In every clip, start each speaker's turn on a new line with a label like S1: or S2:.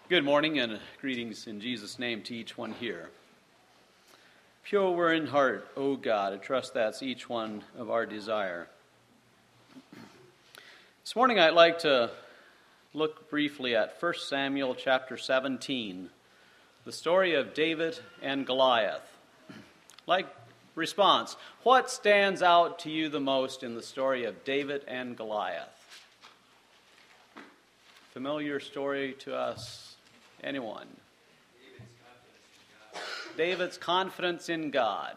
S1: Good morning and greetings in Jesus' name to each one here. Pure we're in heart, O God. I trust that's each one of our desire. This morning I'd like to look briefly at 1 Samuel chapter 17, the story of David and Goliath. Like response, what stands out to you the most in the story of David and Goliath? Familiar story to us? Anyone? David's confidence in God.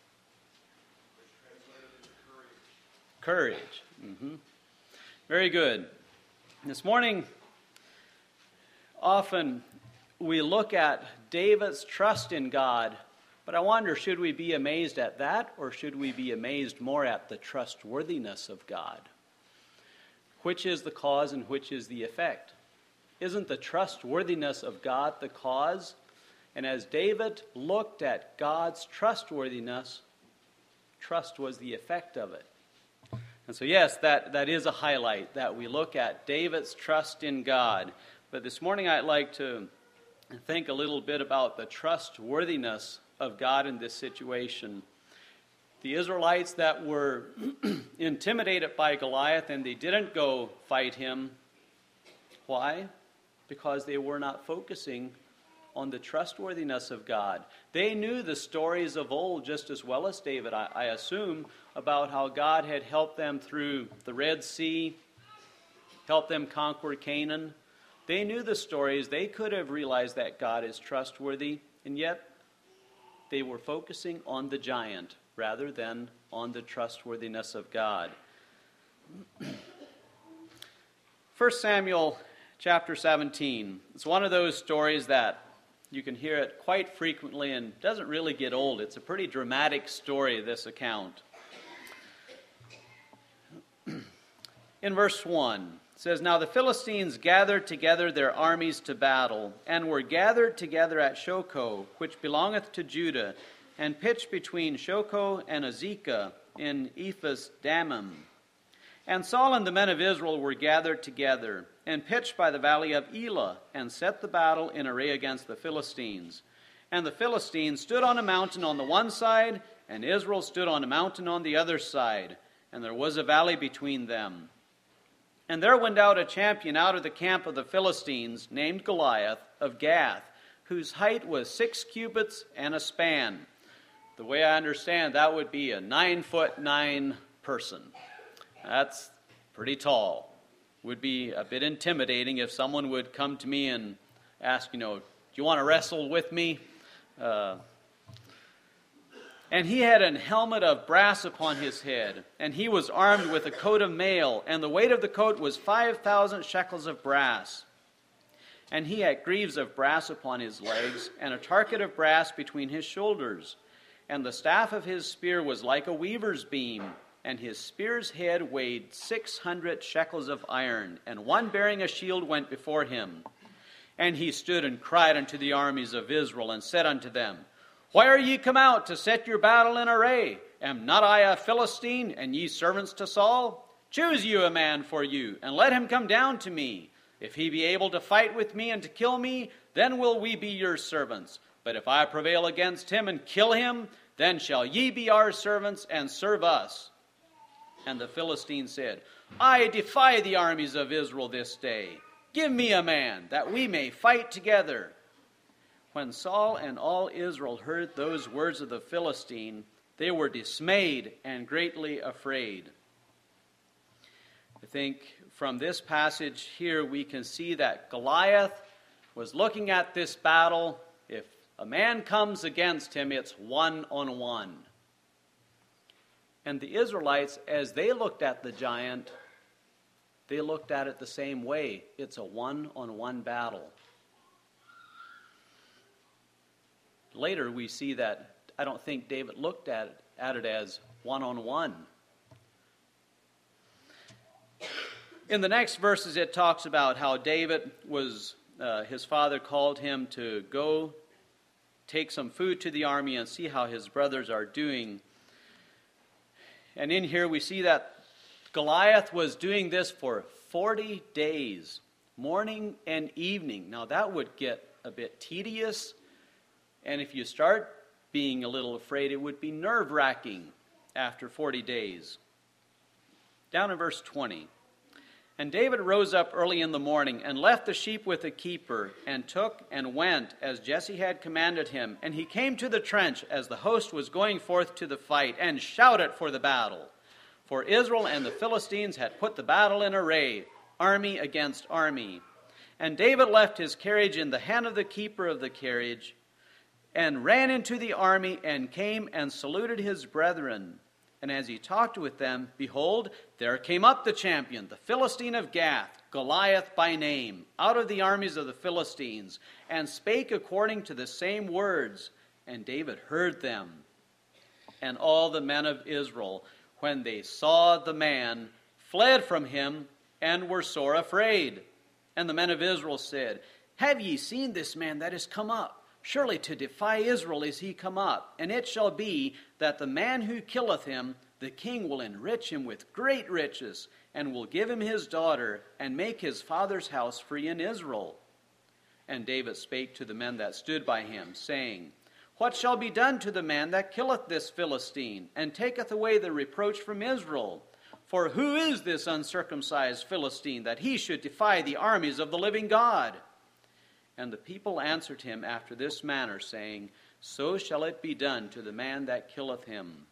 S1: Courage. Very good. This morning, often we look at David's trust in God, but I wonder, should we be amazed at that, or should we be amazed more at the trustworthiness of God? Which is the cause and which is the effect? Isn't the trustworthiness of God the cause? And as David looked at God's trustworthiness, trust was the effect of it. And so yes, that is a highlight, that we look at David's trust in God. But this morning I'd like to think a little bit about the trustworthiness of God in this situation. The Israelites that were intimidated by Goliath and they didn't go fight him. Why? Because they were not focusing on the trustworthiness of God. They knew the stories of old just as well as David, I assume, about how God had helped them through the Red Sea, helped them conquer Canaan. They knew the stories. They could have realized that God is trustworthy, and yet they were focusing on the giant rather than on the trustworthiness of God. 1 Samuel chapter 17. It's one of those stories that you can hear it quite frequently and doesn't really get old. It's a pretty dramatic story, this account. In verse 1, it says, "Now the Philistines gathered together their armies to battle, and were gathered together at Shochoh, which belongeth to Judah, and pitched between Shochoh and Azekah in Ephes Dammim. And Saul and the men of Israel were gathered together, and pitched by the valley of Elah, and set the battle in array against the Philistines. And the Philistines stood on a mountain on the one side, and Israel stood on a mountain on the other side, and there was a valley between them. And there went out a champion out of the camp of the Philistines, named Goliath, of Gath, whose height was 6 cubits and a span." The way I understand, that would be a 9'9" person. That's pretty tall. Would be a bit intimidating if someone would come to me and ask, do you want to wrestle with me? And he had an helmet of brass upon his head, and he was armed with a coat of mail, and the weight of the coat was 5,000 shekels of brass. And he had greaves of brass upon his legs, and a target of brass between his shoulders. And the staff of his spear was like a weaver's beam, and his spear's head weighed 600 shekels of iron, and one bearing a shield went before him. And he stood and cried unto the armies of Israel, and said unto them, Why are ye come out to set your battle in array? Am not I a Philistine, and ye servants to Saul? Choose you a man for you, and let him come down to me. If he be able to fight with me and to kill me, then will we be your servants. But if I prevail against him and kill him, then shall ye be our servants and serve us. And the Philistine said, I defy the armies of Israel this day. Give me a man, that we may fight together. When Saul and all Israel heard those words of the Philistine, they were dismayed and greatly afraid. I think from this passage here we can see that Goliath was looking at this battle. If a man comes against him, it's 1-on-1. And the Israelites, as they looked at the giant, they looked at it the same way. It's a 1-on-1 battle. Later we see that I don't think David looked at it as 1-on-1. In the next verses it talks about how David was, his father called him to go take some food to the army and see how his brothers are doing. And in here we see that Goliath was doing this for 40 days. morning and evening. Now that would get a bit tedious, and if you start being a little afraid, it would be nerve-wracking after 40 days. Down in verse 20. And David rose up early in the morning and left the sheep with the keeper, and took and went as Jesse had commanded him. And he came to the trench as the host was going forth to the fight, and shouted for the battle. For Israel and the Philistines had put the battle in array, army against army. And David left his carriage in the hand of the keeper of the carriage, and ran into the army, and came and saluted his brethren. And as he talked with them, behold, there came up the champion, the Philistine of Gath, Goliath by name, out of the armies of the Philistines, and spake according to the same words. And David heard them. And all the men of Israel, when they saw the man, fled from him, and were sore afraid. And the men of Israel said, Have ye seen this man that is come up? Surely to defy Israel is he come up. And it shall be that the man who killeth him, the king will enrich him with great riches, and will give him his daughter, and make his father's house free in Israel. And David spake to the men that stood by him, saying, What shall be done to the man that killeth this Philistine, and taketh away the reproach from Israel? For who is this uncircumcised Philistine, that he should defy the armies of the living God? And the people answered him after this manner, saying, So shall it be done to the man that killeth him.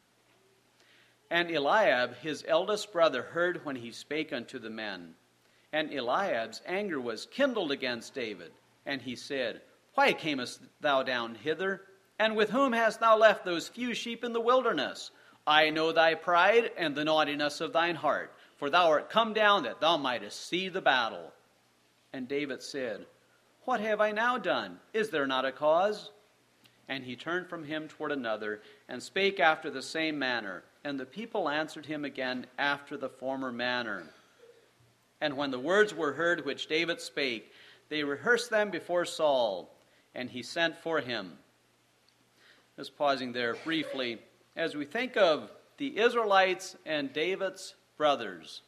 S1: And Eliab, his eldest brother, heard when he spake unto the men. And Eliab's anger was kindled against David. And he said, Why camest thou down hither? And with whom hast thou left those few sheep in the wilderness? I know thy pride and the naughtiness of thine heart, for thou art come down that thou mightest see the battle. And David said, What have I now done? Is there not a cause? And he turned from him toward another, and spake after the same manner. And the people answered him again after the former manner. And when the words were heard which David spake, they rehearsed them before Saul, and he sent for him. Just pausing there briefly, as we think of the Israelites and David's brothers,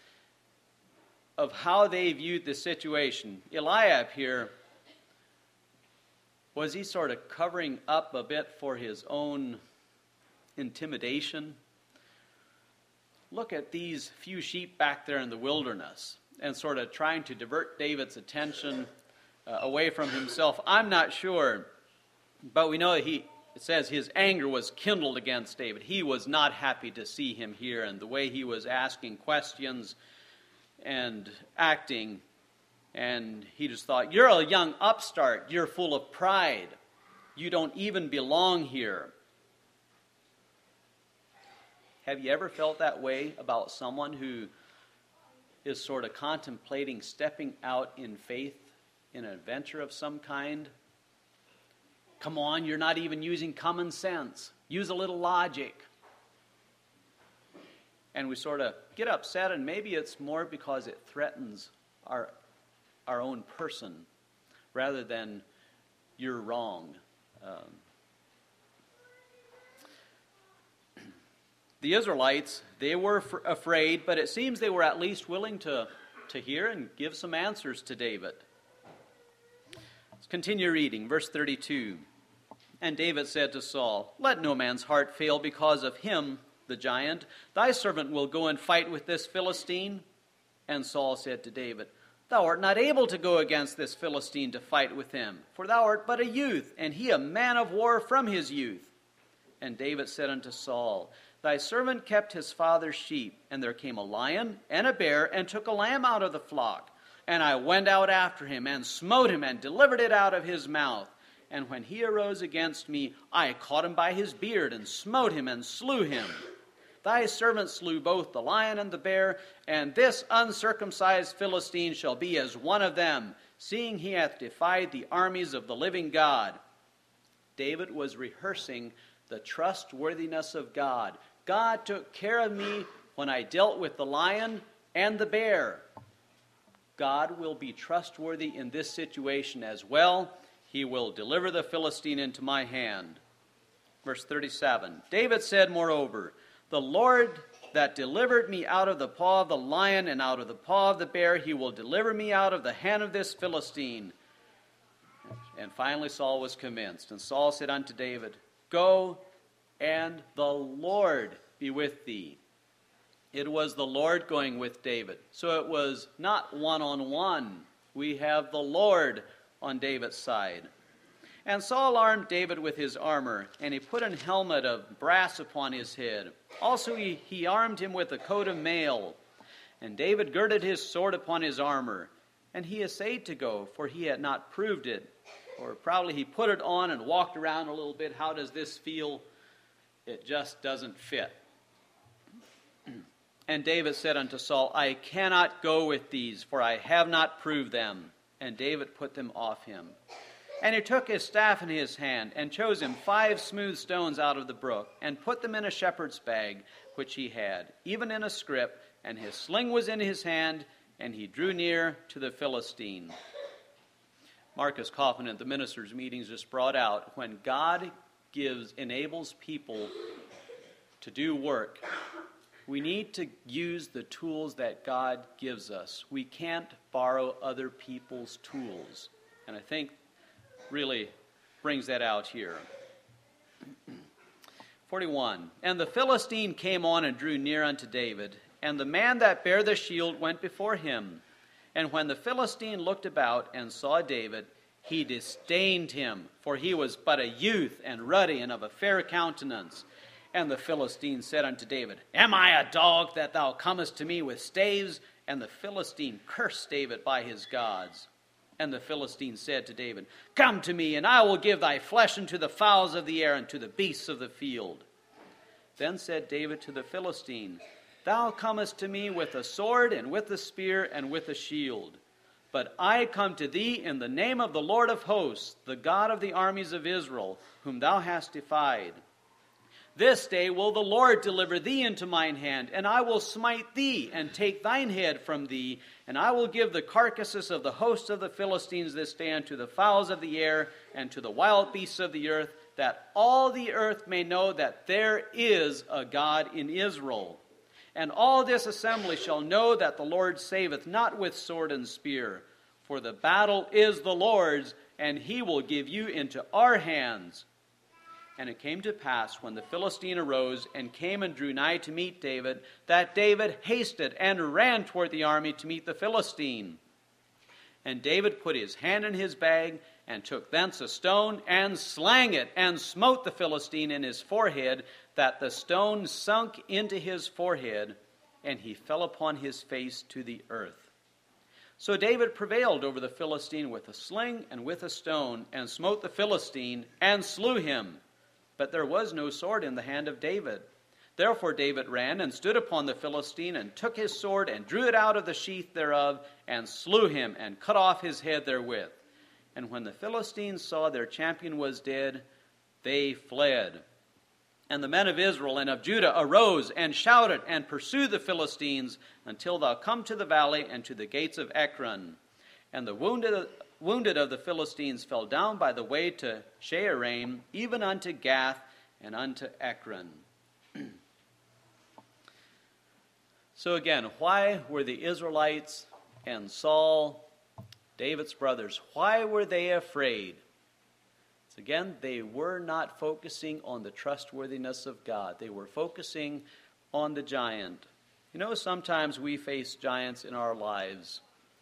S1: of how they viewed the situation. Eliab here, was he sort of covering up a bit for his own intimidation? Look at these few sheep back there in the wilderness, and sort of trying to divert David's attention away from himself. I'm not sure, but we know that it says his anger was kindled against David. He was not happy to see him here, and the way he was asking questions and acting, and he just thought, You're a young upstart, you're full of pride, you don't even belong here. Have you ever felt that way about someone who is sort of contemplating stepping out in faith in an adventure of some kind? Come on, you're not even using common sense. Use a little logic. And we sort of get upset, and maybe it's more because it threatens our own person rather than you're wrong. The Israelites, they were afraid, but it seems they were at least willing to hear and give some answers to David. Let's continue reading, verse 32. And David said to Saul, Let no man's heart fail because of him, the giant. Thy servant will go and fight with this Philistine. And Saul said to David, Thou art not able to go against this Philistine to fight with him, for thou art but a youth, and he a man of war from his youth. And David said unto Saul, Thy servant kept his father's sheep, and there came a lion and a bear, and took a lamb out of the flock. And I went out after him, and smote him, and delivered it out of his mouth. And when he arose against me, I caught him by his beard, and smote him, and slew him. Thy servant slew both the lion and the bear, and this uncircumcised Philistine shall be as one of them, seeing he hath defied the armies of the living God. David was rehearsing the trustworthiness of God. God took care of me when I dealt with the lion and the bear. God will be trustworthy in this situation as well. He will deliver the Philistine into my hand. Verse 37, David said, Moreover, the Lord that delivered me out of the paw of the lion and out of the paw of the bear, he will deliver me out of the hand of this Philistine. And finally Saul was convinced. And Saul said unto David, Go, and the Lord be with thee. It was the Lord going with David. So it was not one-on-one. We have the Lord on David's side. And Saul armed David with his armor, and he put an helmet of brass upon his head. Also he armed him with a coat of mail. And David girded his sword upon his armor. And he essayed to go, for he had not proved it. Or probably he put it on and walked around a little bit. How does this feel? It just doesn't fit. And David said unto Saul, I cannot go with these, for I have not proved them. And David put them off him. And he took his staff in his hand, and chose him 5 smooth stones out of the brook, and put them in a shepherd's bag, which he had, even in a scrip, and his sling was in his hand, and he drew near to the Philistine. Marcus Kaufman at the ministers' meetings just brought out, when God enables people to do work, we need to use the tools that God gives us. We can't borrow other people's tools. And I think really brings that out here. 41. And the Philistine came on and drew near unto David, and the man that bare the shield went before him. And when the Philistine looked about and saw David, he disdained him, for he was but a youth and ruddy and of a fair countenance. And the Philistine said unto David, Am I a dog that thou comest to me with staves? And the Philistine cursed David by his gods. And the Philistine said to David, Come to me, and I will give thy flesh unto the fowls of the air and to the beasts of the field. Then said David to the Philistine, Thou comest to me with a sword and with a spear and with a shield. But I come to thee in the name of the Lord of hosts, the God of the armies of Israel, whom thou hast defied. This day will the Lord deliver thee into mine hand, and I will smite thee, and take thine head from thee, and I will give the carcasses of the host of the Philistines this day unto the fowls of the air, and to the wild beasts of the earth, that all the earth may know that there is a God in Israel. And all this assembly shall know that the Lord saveth not with sword and spear, for the battle is the Lord's, and he will give you into our hands. And it came to pass, when the Philistine arose and came and drew nigh to meet David, that David hasted and ran toward the army to meet the Philistine. And David put his hand in his bag, and took thence a stone, and slang it, and smote the Philistine in his forehead, that the stone sunk into his forehead, and he fell upon his face to the earth. So David prevailed over the Philistine with a sling and with a stone, and smote the Philistine, and slew him. But there was no sword in the hand of David. Therefore David ran and stood upon the Philistine, and took his sword, and drew it out of the sheath thereof, and slew him, and cut off his head therewith. And when the Philistines saw their champion was dead, they fled. And the men of Israel and of Judah arose and shouted and pursued the Philistines until thou come to the valley and to the gates of Ekron. And the wounded of the Philistines fell down by the way to Shaaraim, even unto Gath and unto Ekron. So again, why were the Israelites and Saul, David's brothers, why were they afraid? So again, they were not focusing on the trustworthiness of God. They were focusing on the giant. You know, sometimes we face giants in our lives,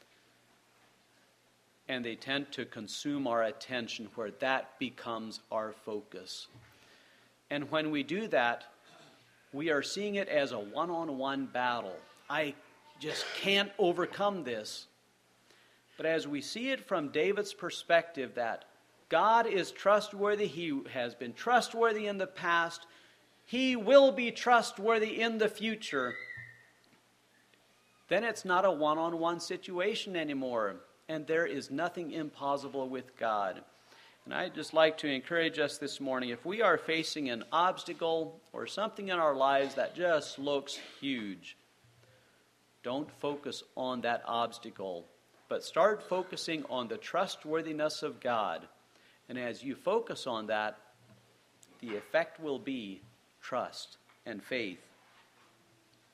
S1: and they tend to consume our attention, where that becomes our focus. And when we do that, we are seeing it as a one-on-one battle. I just can't overcome this. But as we see it from David's perspective, that God is trustworthy, he has been trustworthy in the past, he will be trustworthy in the future, then it's not a one-on-one situation anymore. And there is nothing impossible with God. And I'd just like to encourage us this morning, if we are facing an obstacle or something in our lives that just looks huge, don't focus on that obstacle, but start focusing on the trustworthiness of God. And as you focus on that, the effect will be trust and faith.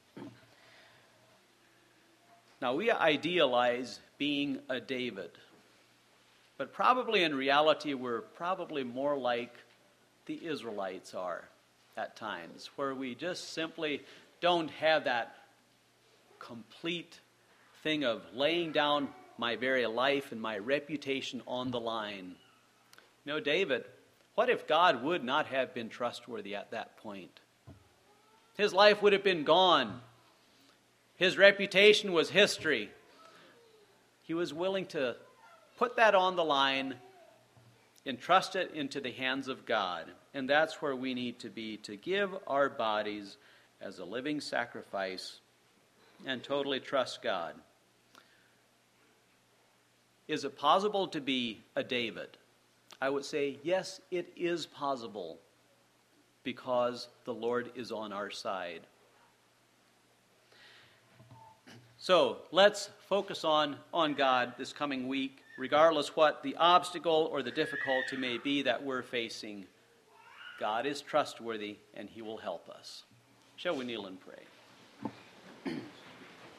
S1: Now, we idealize being a David, but probably in reality, we're probably more like the Israelites are at times, where we just simply don't have that complete thing of laying down my very life and my reputation on the line. You know, David, what if God would not have been trustworthy at that point? His life would have been gone. His reputation was history. He was willing to put that on the line, entrust it into the hands of God. And that's where we need to be, to give our bodies as a living sacrifice and totally trust God. Is it possible to be a David? I would say, yes, it is possible, because the Lord is on our side. So let's focus on God this coming week, regardless what the obstacle or the difficulty may be that we're facing. God is trustworthy, and he will help us. Shall we kneel and pray?